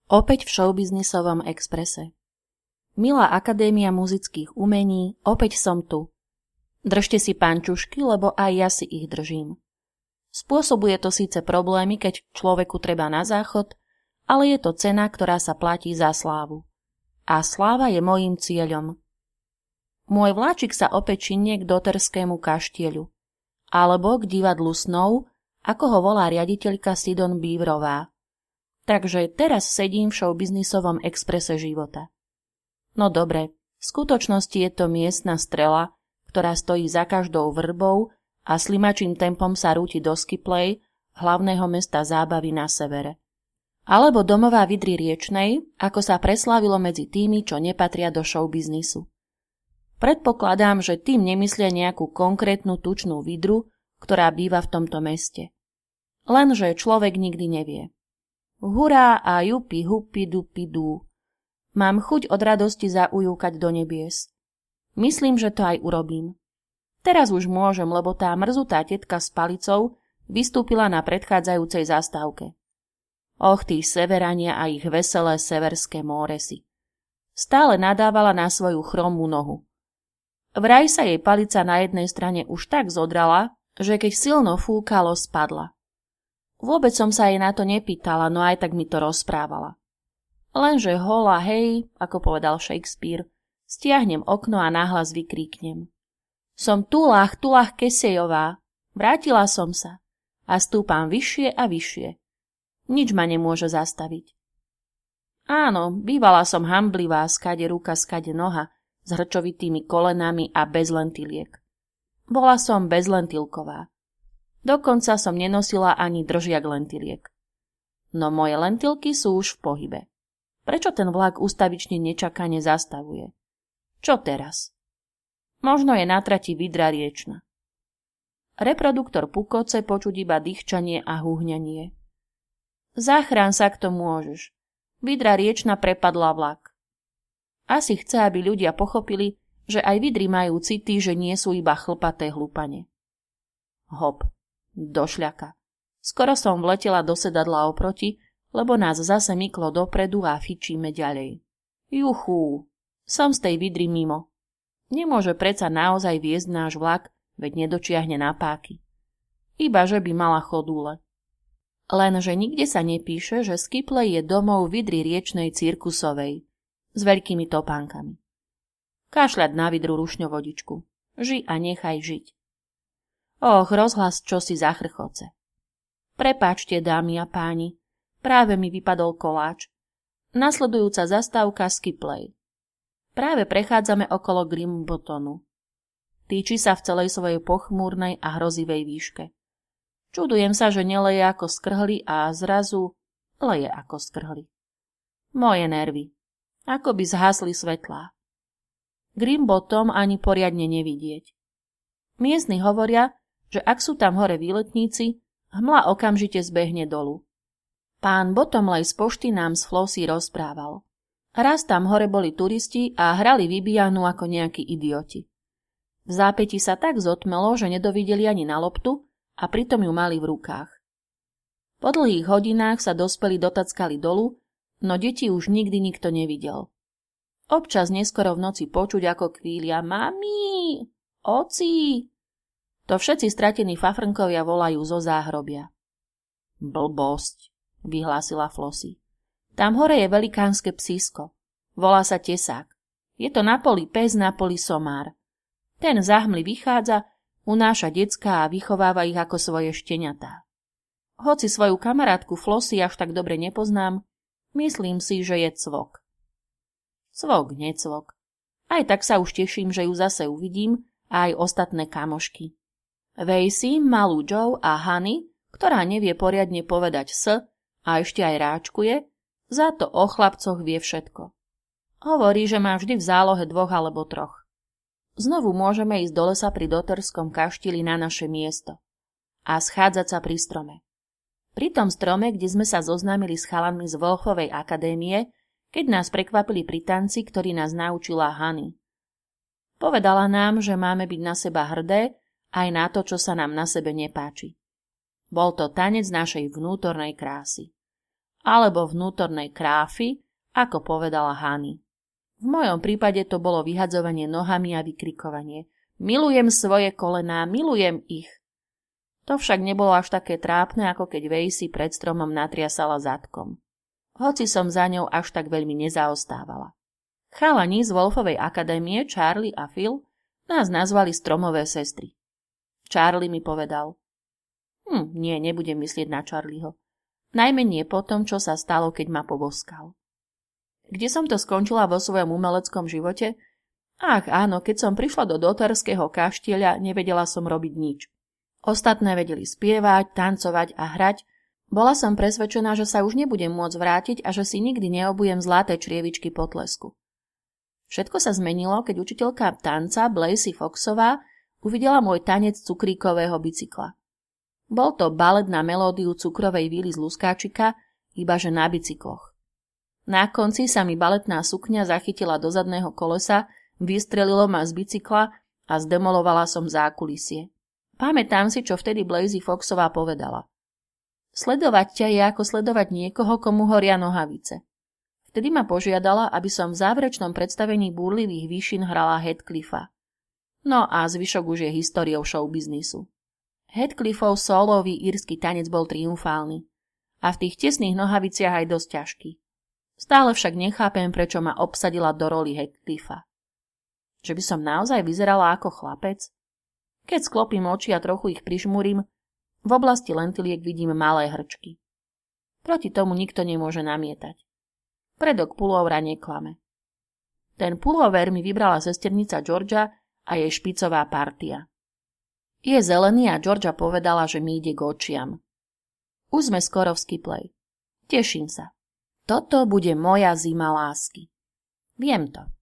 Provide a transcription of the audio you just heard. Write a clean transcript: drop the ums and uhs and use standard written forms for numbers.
Opäť v showbiznisovom exprese. Milá Akadémia muzických umení, opäť som tu. Držte si pančušky, lebo aj ja si ich držím. Spôsobuje to síce problémy, keď človeku treba na záchod, ale je to cena, ktorá sa platí za slávu. A sláva je mojím cieľom. Môj vláčik sa opäť činie k Doterskému kaštieľu, alebo k divadlu snov, ako ho volá riaditeľka Sidon Bívrová. Takže teraz sedím v showbiznisovom exprese života. No dobre, v skutočnosti je to miestna strela, ktorá stojí za každou vrbou a slimačím tempom sa rúti do Skipley, hlavného mesta zábavy na severe. Alebo domová Vydry riečnej, ako sa preslávilo medzi tými, čo nepatria do showbiznisu. Predpokladám, že tým nemyslia nejakú konkrétnu tučnú Vydru, ktorá býva v tomto meste. Lenže človek nikdy nevie. Hurá a jupi hupi dupi dú. Mám chuť od radosti zaujúkať do nebies. Myslím, že to aj urobím. Teraz už môžem, lebo tá mrzutá tetka s palicou vystúpila na predchádzajúcej zastávke. Och, tí severania a ich veselé severské móresy. Stále nadávala na svoju chromú nohu. Vraj sa jej palica na jednej strane už tak zodrala, že keď silno fúkalo, spadla. Vôbec som sa jej na to nepýtala, no aj tak mi to rozprávala. Lenže hola, hej, ako povedal Shakespeare, stiahnem okno a nahlas vykríknem. Som tulách Kesejová, vrátila som sa a stúpam vyššie a vyššie. Nič ma nemôže zastaviť. Áno, bývala som hamblivá, skade ruka, skade noha, s hrčovitými kolenami a bez lentiliek. Bola som bezlentilková. Dokonca som nenosila ani držiak lentiliek. No moje lentilky sú už v pohybe. Prečo ten vlak ustavične nečakane zastavuje? Čo teraz? Možno je na trati Vydra riečna. Reproduktor pukoce počuť iba dýchčanie a húhňanie. Zachrán sa, kto môžeš. Vydra riečna prepadla vlak. Asi chce, aby ľudia pochopili, že aj Vydry majú city, že nie sú iba chlpaté hlupane. Hop. Do šľaka. Skoro som vletela do sedadla oproti, lebo nás zase myklo dopredu a fičíme ďalej. Juchú, som z tej Vydry mimo. Nemôže predsa naozaj viesť náš vlak, veď nedočiahne na páky. Iba, že by mala chodúle. Lenže nikde sa nepíše, že Skipley je domov Vydry riečnej cirkusovej, s veľkými topánkami. Kašľať na Vydru rušňovodičku. Ži a nechaj žiť. Och, rozhlas čosi za chrchoce. Prepáčte, dámy a páni, práve mi vypadol koláč. Nasledujúca zastávka Skipley. Práve prechádzame okolo Grimbottonu. Týči sa v celej svojej pochmúrnej a hrozivej výške. Čudujem sa, že neleje ako skrhli a zrazu leje ako skrhli. Moje nervy. Ako by zhasli svetlá. Grimbottom ani poriadne nevidieť. Miestni hovoria, že ak sú tam hore výletníci, hmla okamžite zbehne dolu. Pán Bottomley z pošty nám z Flossie rozprával. Raz tam hore boli turisti a hrali vybijanu ako nejakí idioti. V zápäti sa tak zotmelo, že nedovideli ani na loptu a pritom ju mali v rukách. Po dlhých hodinách sa dospelí dotackali dolu, no deti už nikdy nikto nevidel. Občas neskoro v noci počuť, ako kvília mami, oci. To všetci stratení fafrnkovia volajú zo záhrobia. Blbosť, vyhlásila Flossie. Tam hore je velikánske psísko. Volá sa Tesák. Je to na poli pes, na poli somár. Ten za hmly vychádza, unáša decká a vychováva ich ako svoje šteniatá. Hoci svoju kamarátku Flossie až tak dobre nepoznám, myslím si, že je cvok. Cvok, necvok. Aj tak sa už teším, že ju zase uvidím a aj ostatné kamošky. Vejsi, malú Joe a Honey, ktorá nevie poriadne povedať s a ešte aj ráčkuje, za to o chlapcoch vie všetko. Hovorí, že má vždy v zálohe 2 alebo 3. Znovu môžeme ísť do lesa pri Doterskom kaštieľi na naše miesto a schádzať sa pri strome. Pri tom strome, kde sme sa zoznámili s chalanmi z Wolfovej akadémie, keď nás prekvapili pri tanci, ktorý nás naučila Honey. Povedala nám, že máme byť na seba hrdé aj na to, čo sa nám na sebe nepáči. Bol to tanec našej vnútornej krásy. alebo vnútornej kráfy, ako povedala Hani. V mojom prípade to bolo vyhadzovanie nohami a vykrikovanie. Milujem svoje kolená, milujem ich. To však nebolo až také trápne, ako keď Vejsi pred stromom natriasala zadkom. Hoci som za ňou až tak veľmi nezaostávala. Chalani z Wolfovej akadémie, Charlie a Phil, nás nazvali stromové sestry. Charlie mi povedal: nie, nebudem myslieť na Charlieho. Najmenej po tom, čo sa stalo, keď ma poboskal. Kde som to skončila vo svojom umeleckom živote? Ach áno, keď som prišla do doterského kaštieľa, nevedela som robiť nič. Ostatné vedeli spievať, tancovať a hrať. Bola som presvedčená, že sa už nebudem môcť vrátiť a že si nikdy neobujem zlaté črievičky potlesku. Všetko sa zmenilo, keď učiteľka tanca Blaisy Foxová uvidela môj tanec cukríkového bicykla. Bol to balet na melódiu cukrovej víly z Luskáčika, ibaže na bicykloch. Na konci sa mi baletná sukňa zachytila do zadného kolesa, vystrelilo ma z bicykla a zdemolovala som zákulisie. Pamätám si, čo vtedy Blaisy Foxová povedala. Sledovať ťa je ako sledovať niekoho, komu horia nohavice. Vtedy ma požiadala, aby som v záverečnom predstavení búrlivých výšin hrala Heathcliffa. No a zvyšok už je históriou showbiznisu. Heathcliffov solový írsky tanec bol triumfálny a v tých tesných nohaviciach aj dosť ťažký. Stále však nechápem, prečo ma obsadila do roli Heathcliffa. Že by som naozaj vyzerala ako chlapec? Keď sklopím oči a trochu ich prižmúrim, v oblasti lentiliek vidím malé hrčky. Proti tomu nikto nemôže namietať. Predok pulóvra neklame. Ten pulóver mi vybrala sesternica Georgia a jej špicová partia. Je zelený a Georgia povedala, že mi ide k očiam. Už sme skoro v Skiplej. Teším sa. Toto bude moja zima lásky. Viem to.